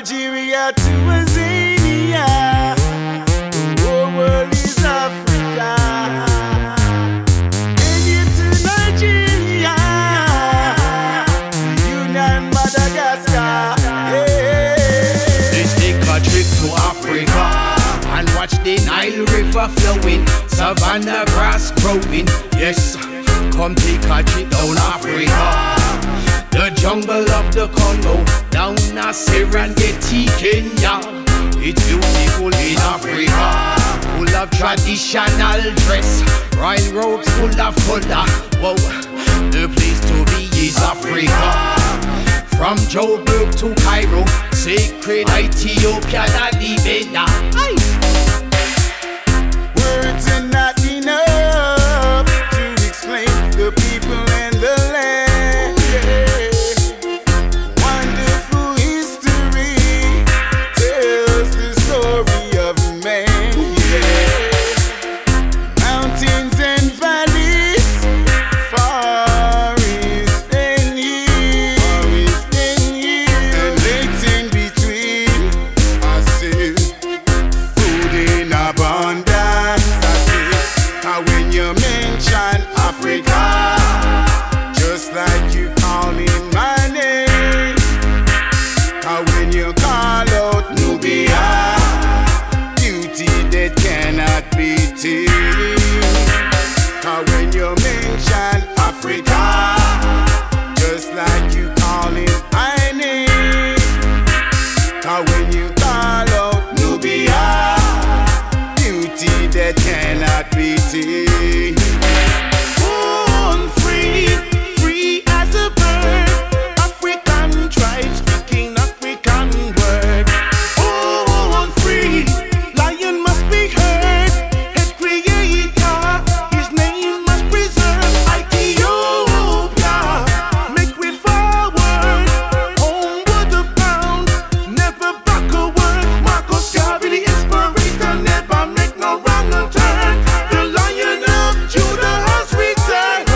Algeria to Azania. The whole world is Africa. Kenya to Nigeria. Union Madagascar. Hey. Let's take a trip to Africa and watch the Nile River flowing, Savannah grass growing. Yes, come take a trip down Africa. The jungle of the Congo, down a Serengeti, Kenya. It's beautiful in Africa, full of traditional dress, royal robes full of color. Whoa, the place to be is Africa. From Joburg to Cairo, sacred Ethiopia, Lalibela. Words are not enough to explain the people and the land. Wonderful history tells the story of man. Mountains and valleys, forest and hills, and lakes in between. I say, food in abundance. I say, when you mention Africa, just like you calling my name. When you call out Nubia, beauty that cannot be tamed. When you mention Africa, just like you calling my name. When you call out Nubia, beauty that cannot be tamed. Born free, free as a bird. African tribe speaking African word. Born free, lion must be heard. His creator, his name must preserve. Ethiopia, make way forward. Homeward the bound, never back a word. Marcus Garvey, the inspirator, never make no wrong turn. The Lion of Judah has returned.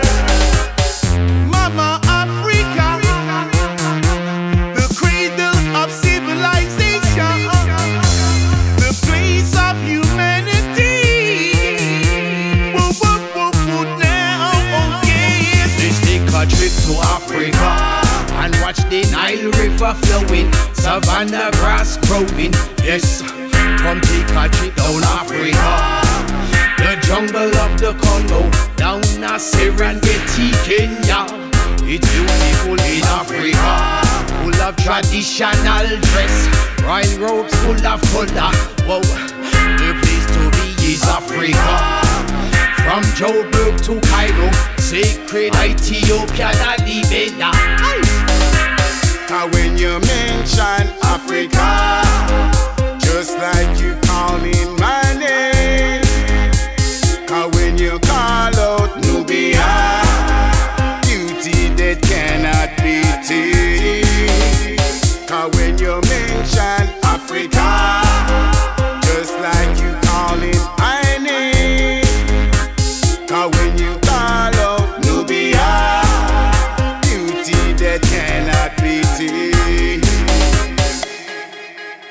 Mama Africa, the cradle of civilization, the place of humanity. Whoa, whoa, whoa, whoa, now, oh yeah. Let's take a trip to Africa and watch the Nile River flowing, Savannah grass growing. Yes, come take a trip down Africa. The jungle of the Congo, down a Serengeti, Kenya. It's beautiful in Africa, full of traditional dress, royal robes full of color. Whoa, the place to be is Africa. From Joburg to Cairo, sacred Ethiopia, Lalibela. When you mention Africa, just like you calling my name. When you call out Nubia, beauty that cannot be tamed. When you mention Africa, just like you calling my name. When you call out Nubia, beauty that cannot be tamed.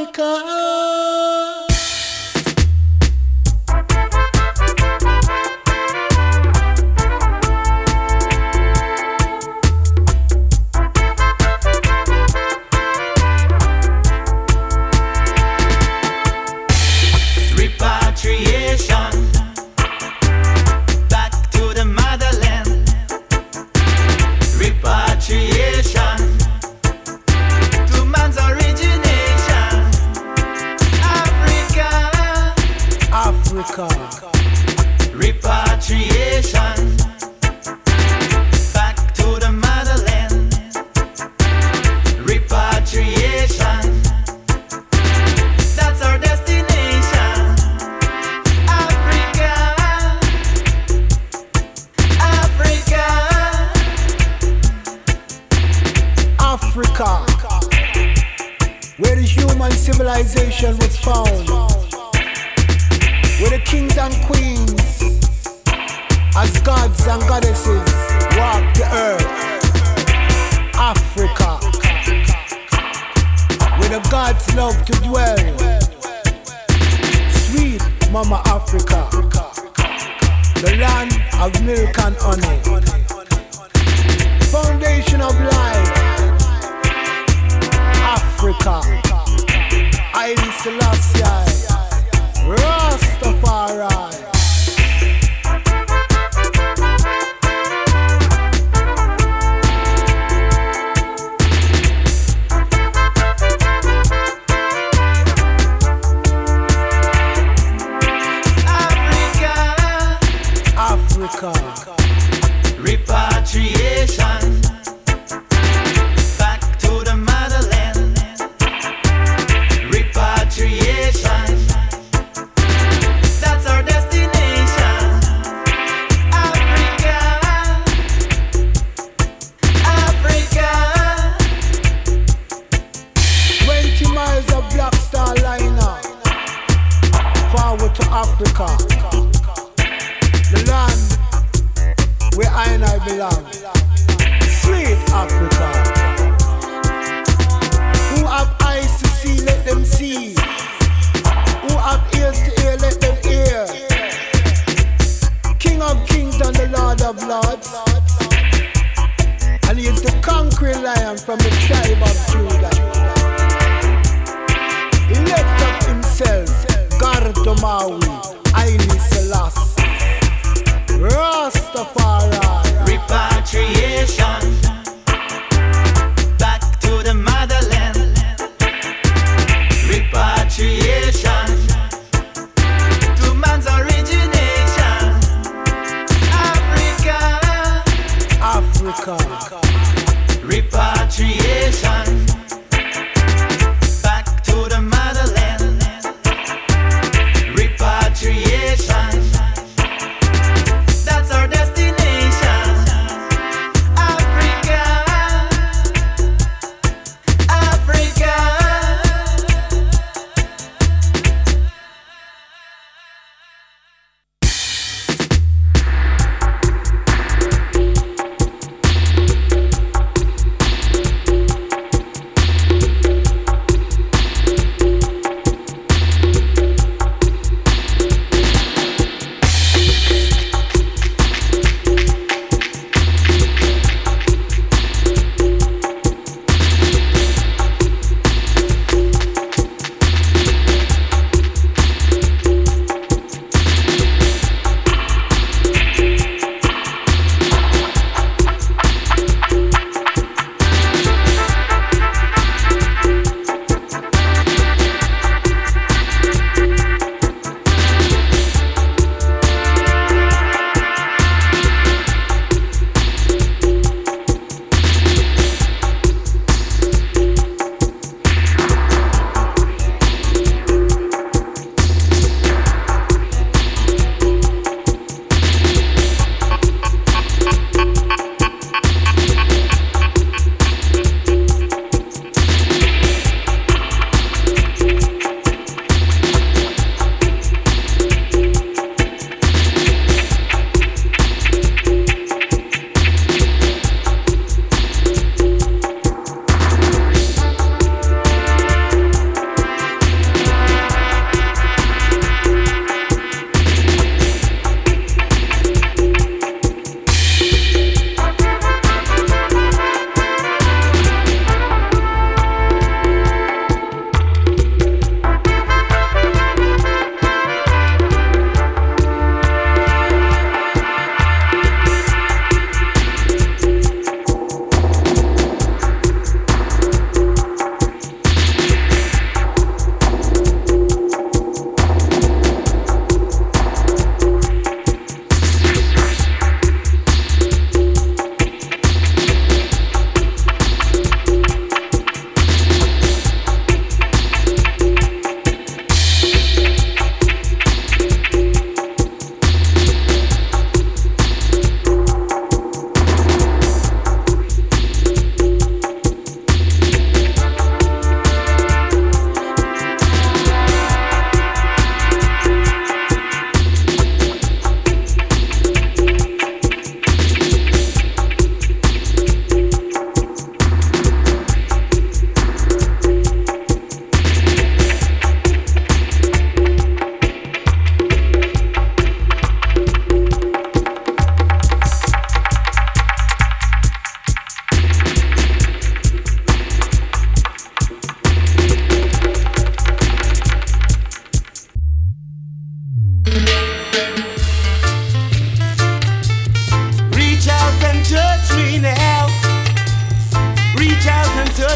That's our destination. Africa.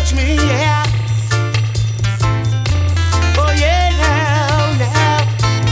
touch me, yeah. Oh yeah, now.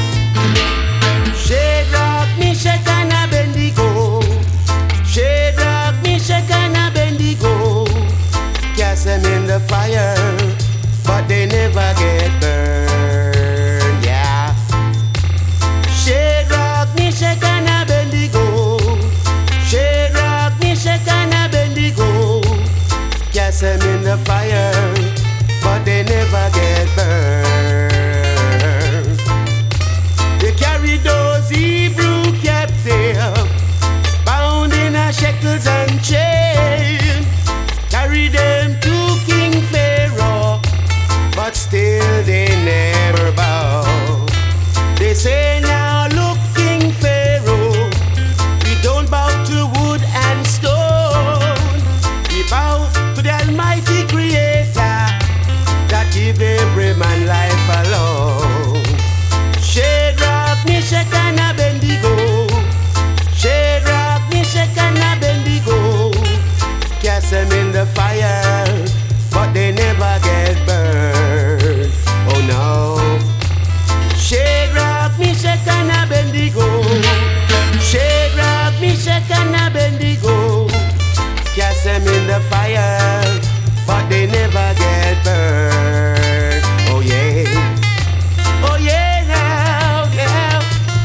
Shadrach, Meshach and Abednego. Shadrach, Meshach and Abednego. Cast them in the fire, but they never get burned, yeah. Shadrach, Meshach and Abednego. Shadrach, Meshach and Abednego. Cast them in the fire, but they never get burned. They carry those Hebrew captives, bound in a shackles and chains. Carry them to King Pharaoh, but still they never bow. They say now, look, King Pharaoh, we don't bow to wood and stone. We bow to the Almighty Creator that give every man life alone. Shadrach, Meshach and Abednego. Shadrach, Meshach and Abednego. Cast them in the fire, but they never get burned. Oh no. Shadrach, Meshach and Abednego. Shadrach, Meshach and Abednego. Cast them in the fire, but they never get burned. Oh yeah. Oh yeah, now, yeah.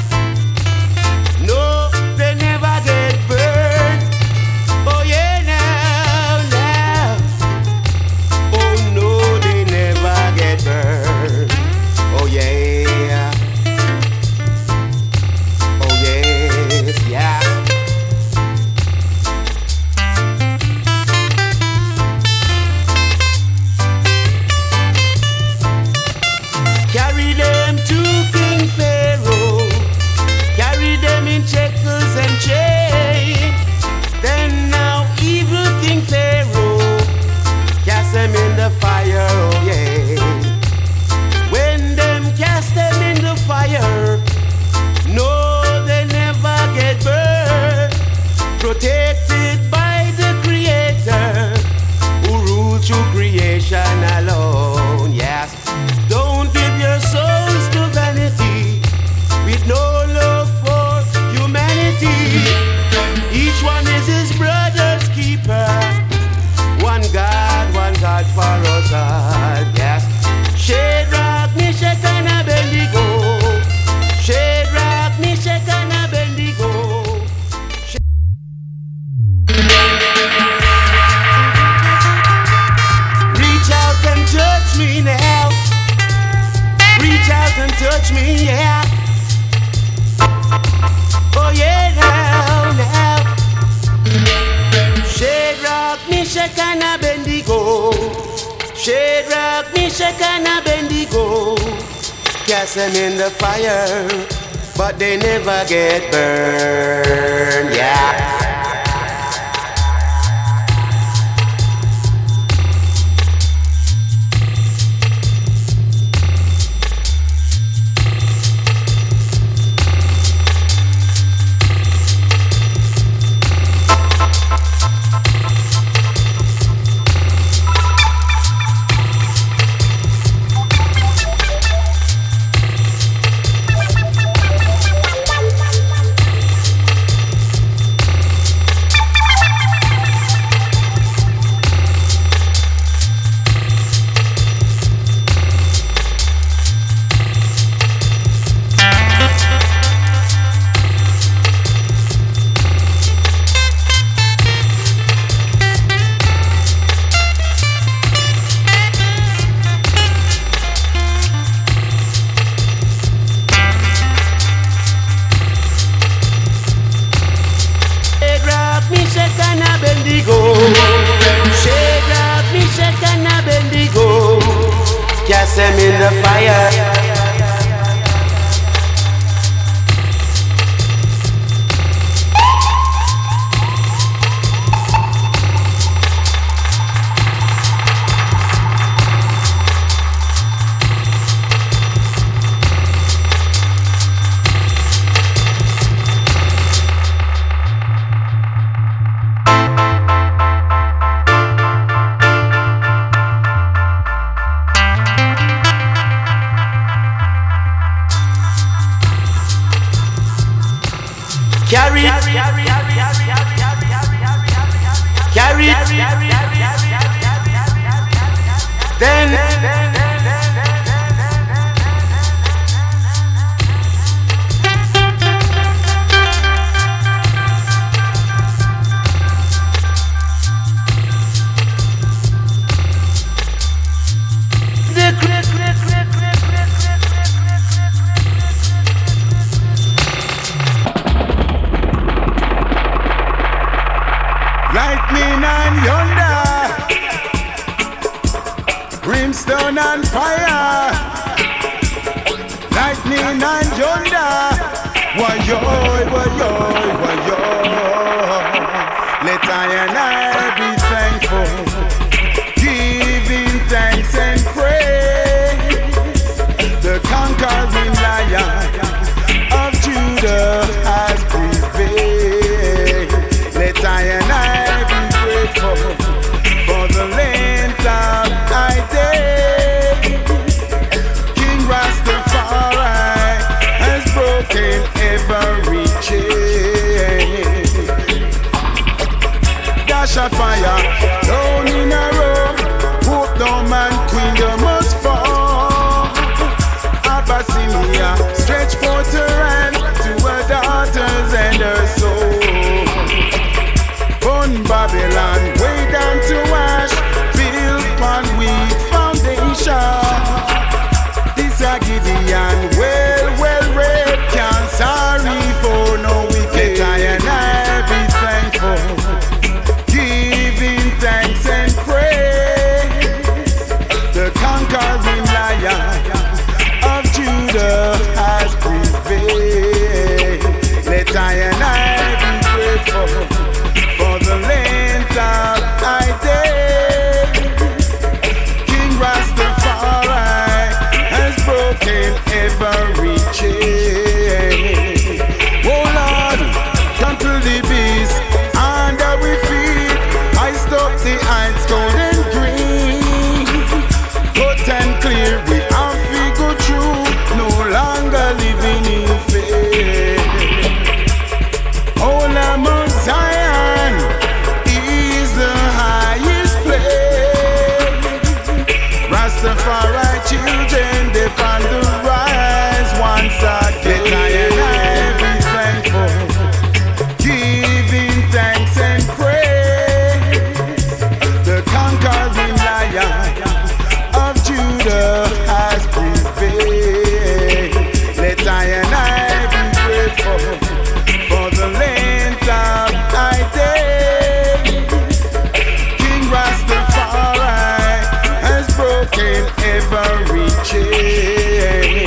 No, they never get burned. Oh yeah, now. Oh no, they never get burned. Oh yeah. Oh yes, yeah. Carry them to King Pharaoh. Carry them in shackles and chains. Then now evil King Pharaoh, cast them in the fire, oh yeah. When them cast them in the fire, no, they never get burned. Protected by the Creator, who rules through creation alone, yes. Don't give your souls to vanity, with no love for humanity. Each one is his brother's keeper. One God for us all, yes. Shadrach, Meshach and Abednego. Shadrach, Meshach and Abednego. Reach out and touch me now. Reach out and touch me, yeah. Oh yeah, now. Shadrach, Meshach and Abednego. Shadrach, Meshach and Abednego. Cast them in the fire, but they never get burned, yeah. Shadrach, Meshach and Abednego. Cast them in the fire. Carry it. Carry it. Then lightning and yonder, brimstone and fire, lightning and yonder. Why-yo, why-yo, why-yo. Let I and I be thankful, giving thanks and praise. The conquering lion of Judah has prevailed. Let I and I be grateful for the length of thy day. King Rastafari has broken every chain. Dash of fire down in a row, hope no man kingdom must fall. Abyssinia stretch forth her hand to her daughters and her soul. Burn Babylon way down to ash, built on weak foundation. This a Gideon, well read, can't sorry for no wicked. Let I and I be thankful, giving thanks and praise. The conquering lion of Judah has prevailed. Let I and I be grateful for the length of thy day. King Rastafari has broken every chain. Oh Lord, trample the beast under we feet. I stop the ice cold and green. Cut and clear, we have to go through, no longer living in fear. Oh Lord, Zion is the highest place. Rastafari children, they on the rise once again. Let I and I be thankful, giving thanks and praise. The conquering lion of Judah has prevailed. Let I and I be grateful for the length of thy day. King Rastafari has broken every chain.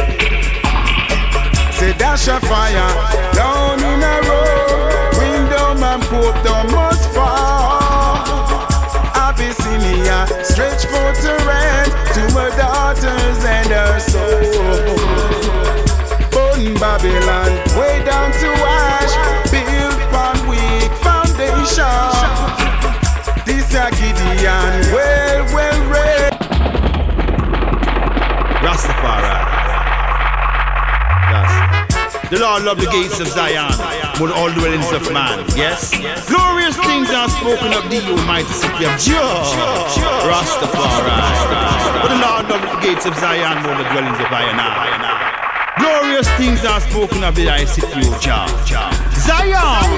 Say dash a fire down in a row, kingdom and Portdown must fall. Abyssinia stretch forth her hand to her daughters and her soul. Burn Babylon way down to ash, built on weak foundation. This a Gideon, well read. Rastafari. Yes. The Lord loved the gates of Zion, more all dwellings of man. Yes? Glorious things are spoken of thee, O mighty city of Jah. Rastafari. But the Lord loved the gates of Zion, more the dwellings of Zion. Glorious things are spoken of the thy city, O Jah. Zion.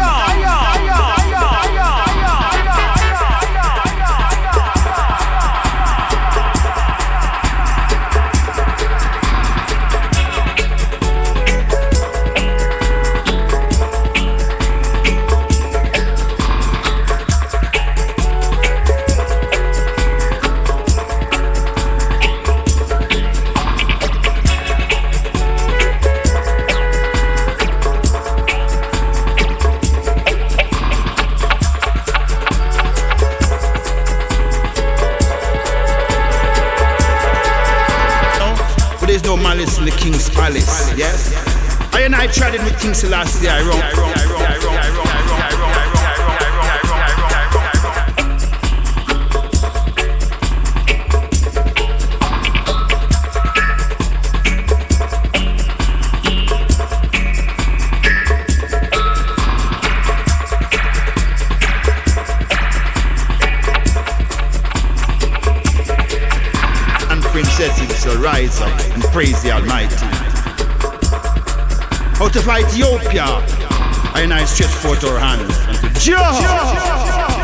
Malice in the King's Palace, yes? I and I tried it with King Selassie, I wrong. rise up and praise the Almighty. Out of Ethiopia, I stretch forth our hands unto Jah.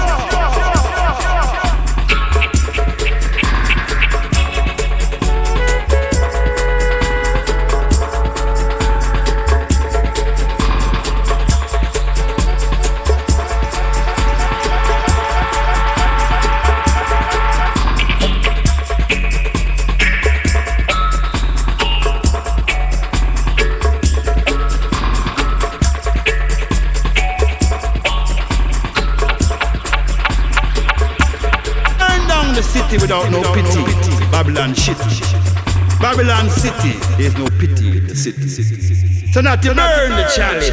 Without no pity, Babylon shit. Babylon city, there's no pity in the city. So not to burn the chalice.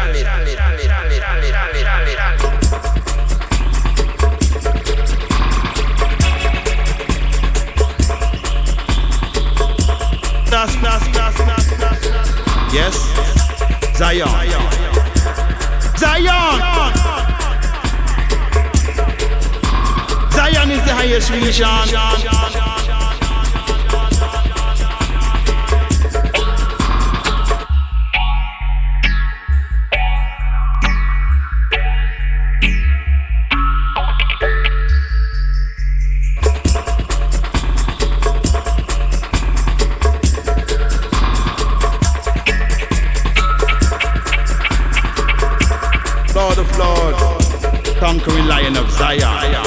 Yes, Zion. Zion is the highest region. Lord of Lords, conquering Lion of Zion.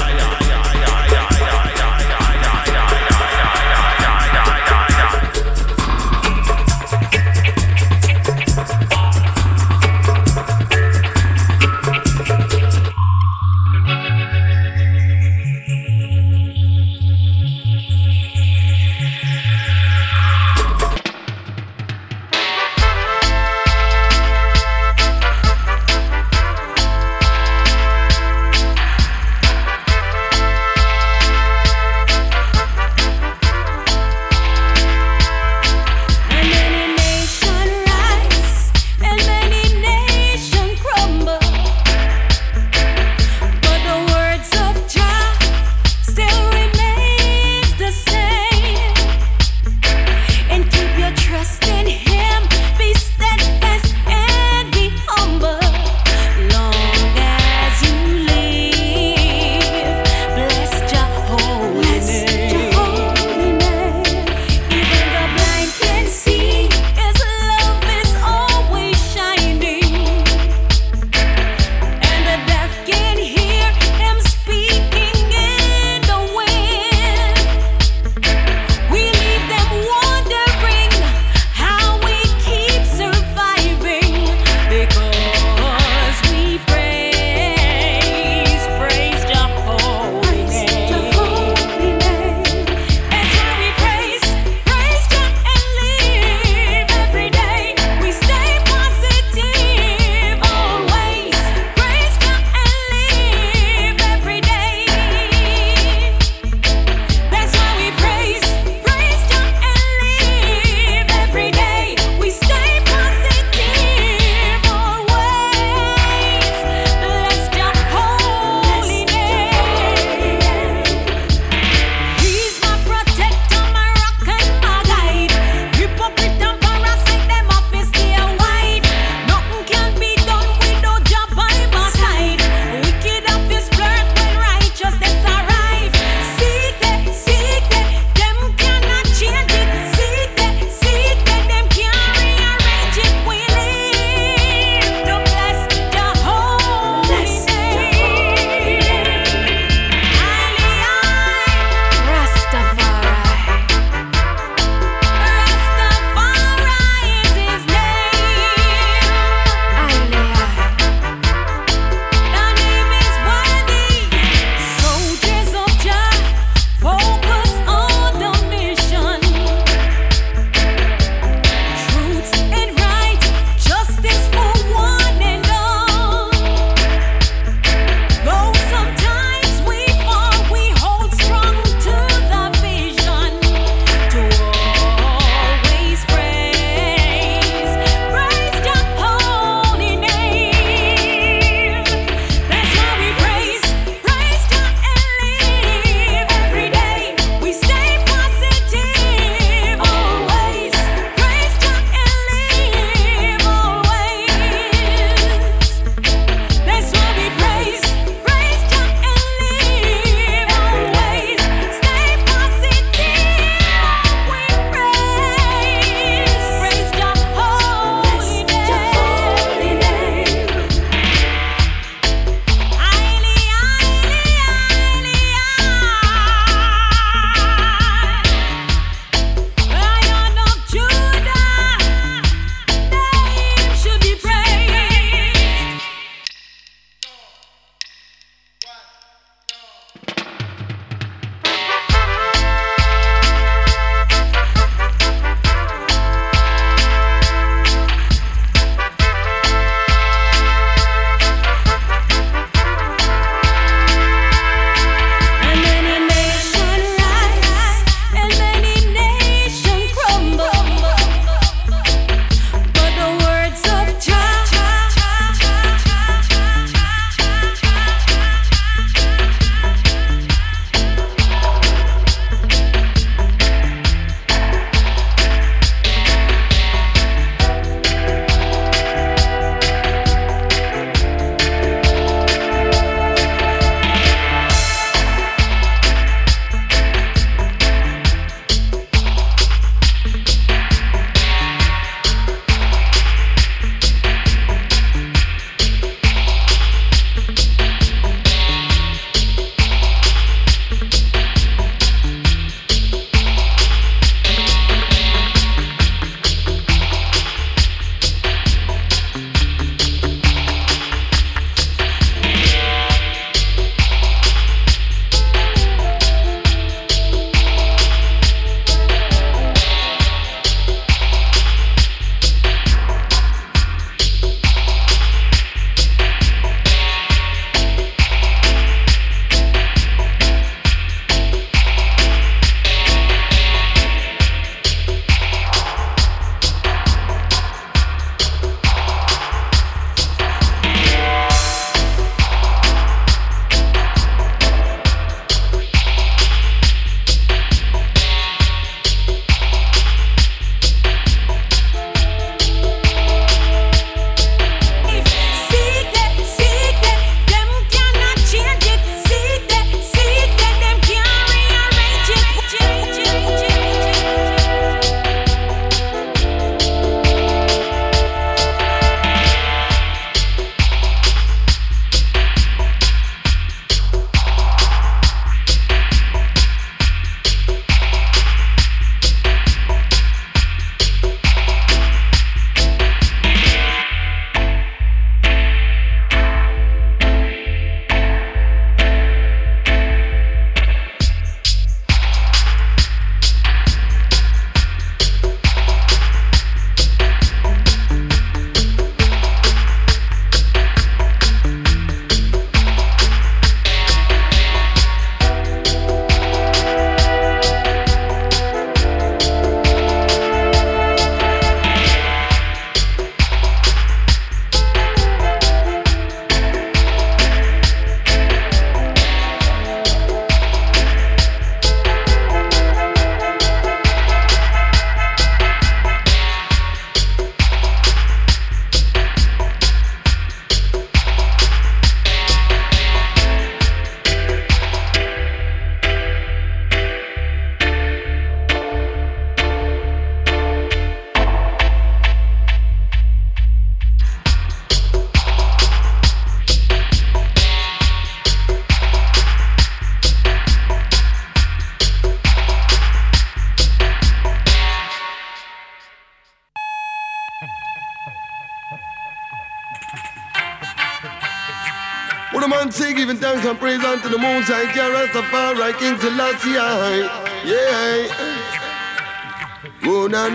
What a man say, giving thanks and praise unto the Most High, Jah Rastafari, King Selassie. Yeah. Oh, no.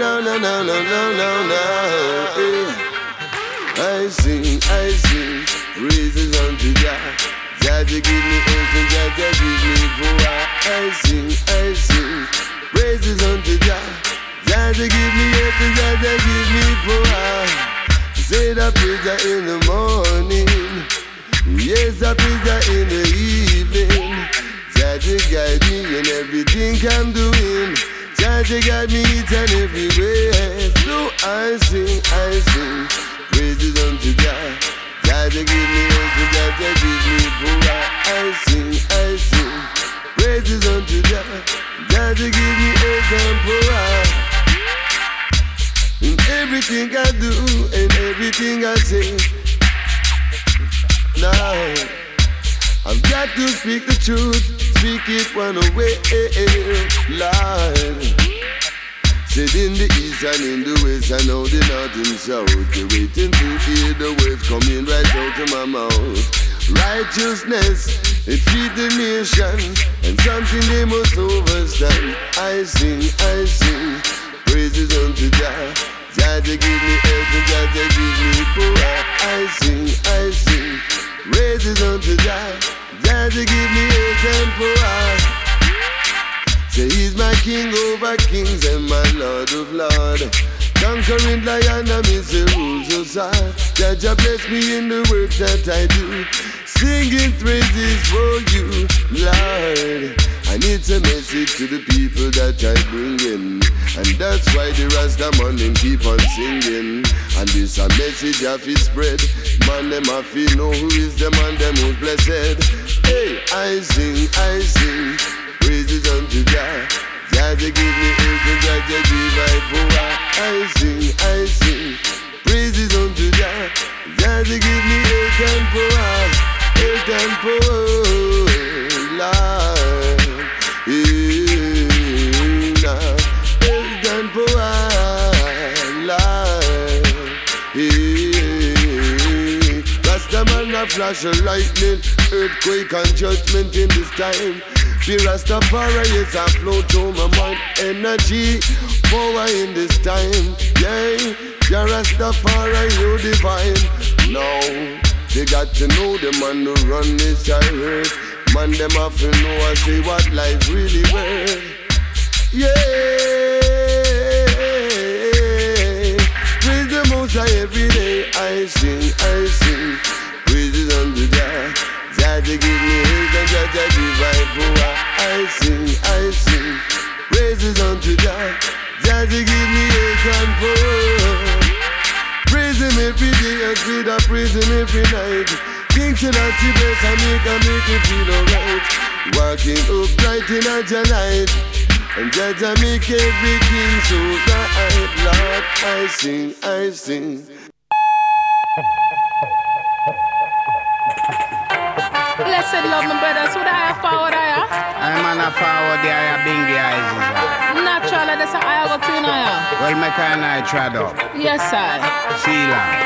I sing, praises unto Jah. Jah give me earth and Jah give me power. I sing, praises unto Jah. Jah give me earth and Jah give me power. Say the praise in the morning. Yes, I praise that in the evening. Jah guide me in everything I'm doing. Jah guide me each and every way. So I sing, praises unto Jah. Jah give me earth and Jah give me power. I sing, praises unto Jah. Jah give me earth and power. In everything I do and everything I say. Now, I've got to speak the truth, speak it one way, Lord. Said in the east and in the west, I know the north and south. They're waiting to hear the words coming right out of my mouth. Righteousness, it feeds the nation, and something they must overstand. I sing, praises unto Jah. Jah give me earth and Jah give me power. I sing, praises unto Jah. Jah give me earth and power. Say he's my king over kings and my lord of lords. Conquering lion and Mr. Rules so sad. Jah bless me in the work that I do. Singing praises for you, Lord. I need a message to the people that I bring in. And that's why the Rasta man them keep on singing. And this a message have to spread. Man them have to know who is the man them who's blessed. Hey, I sing, praises unto Jah. Jah give me earth and Jah give me power. I sing, praises unto Jah. Jah give me earth and power, Lord. Rastaman a flash of lightning, earthquake and judgment in this time. The Rastafari is a flow to my mind, energy, power in this time. Yeah, the Rastafari you divine. Now they got to know the man who run this earth. Man them have to know I say what life really worth. Yeah, praise the Most High every day. I sing, praises unto Jah. Jah give me earth and Jah give me power. I sing, praises unto Jah. Jah give me earth and power. Praise him every day and see that praise him every night. King Selassie bless and make it feel alright. Walking upright in a light. And Jah make everything so right. Lord, I sing. Blessed love, my brothers. Who I forward I? I'm on a forward there, bingy eyes. Naturally, that's how I go to now. Well, my kind I tried up. Yes, sir. See ya.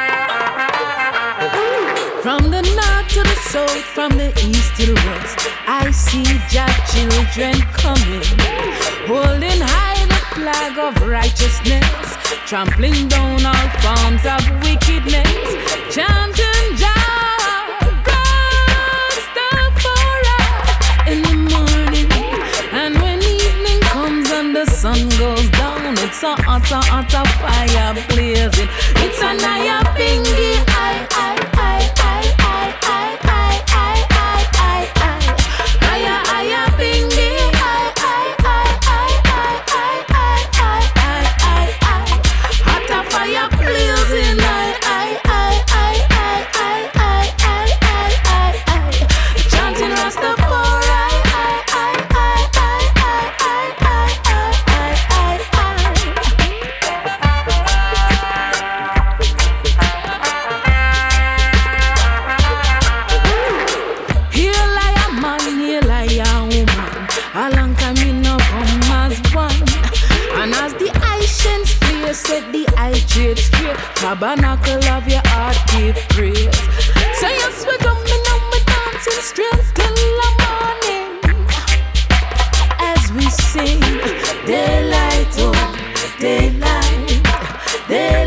From the north to the south, from the east to the west, I see Jah children coming, holding high the flag of righteousness, trampling down all forms of wickedness, chanting Jah Rastafari in the morning, and when evening comes and the sun goes down, it's a hotter fire blazing. It's a Naya Bingy, set the eye straight. Tabernacle of your heart give praise. So you sweat up me now. strength till the morning as we sing. Daylight, oh, daylight, daylight.